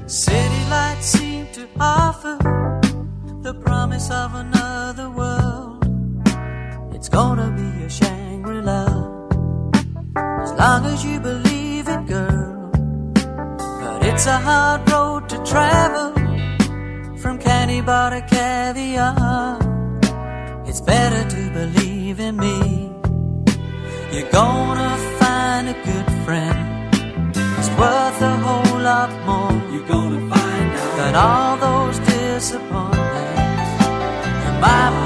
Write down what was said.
City lights seem to offer the promise of another world. It's gonna be a Shangri-La, as long as you believe it, girl. But it's a hard road to travel, from candy bar to caviar. It's better to believe in me. You're gonna find a good friend. It's worth a whole lot more. You're gonna find out that all those disappointments you might